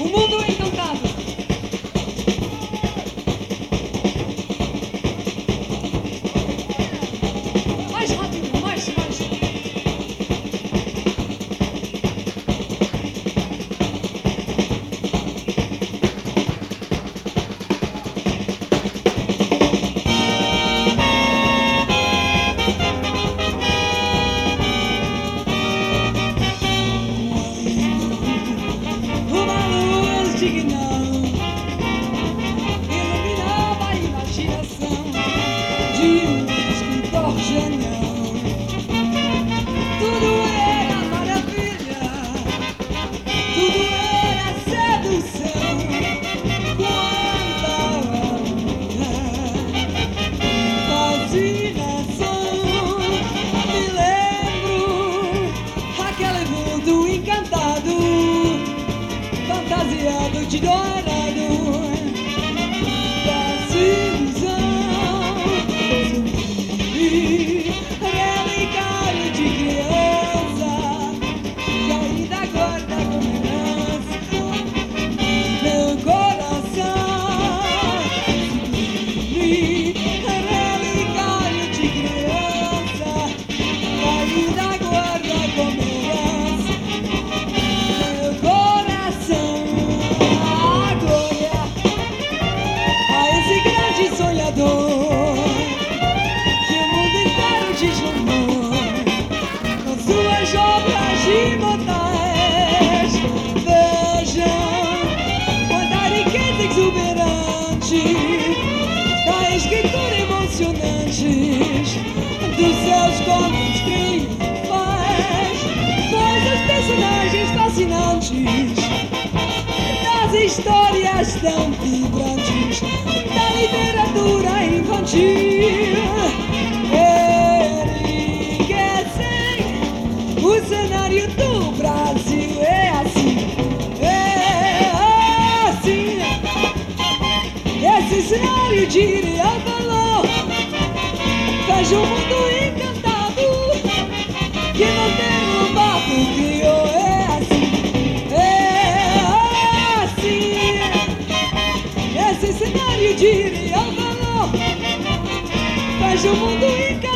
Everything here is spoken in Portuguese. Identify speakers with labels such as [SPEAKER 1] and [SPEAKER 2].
[SPEAKER 1] O mundo encantado. Mais rápido, mais. Iluminava a imaginação de um escritor genial. Tudo era maravilha, tudo era sedução. Quanta fascinação. Me lembro aquele mundo encantado, fantasiado de dourado, desilusão, relicário de criança, que ainda guarda como herança meu coração. Relicário de criança, que ainda guarda como herança meu coração. Sonhador, que o mundo inteiro deslumbrou com suas obras imortais. Vejam quanta riqueza exuberante da escritura emocionante dos seus contos triunfais, pois os personagens fascinantes das histórias tão vibrantes da literatura infantil enriquecem o cenário do Brasil. É assim. Esse cenário de real valor faz um mundo encantado que não tem Lobato criou. Esse cenário de real valor faz o mundo encantado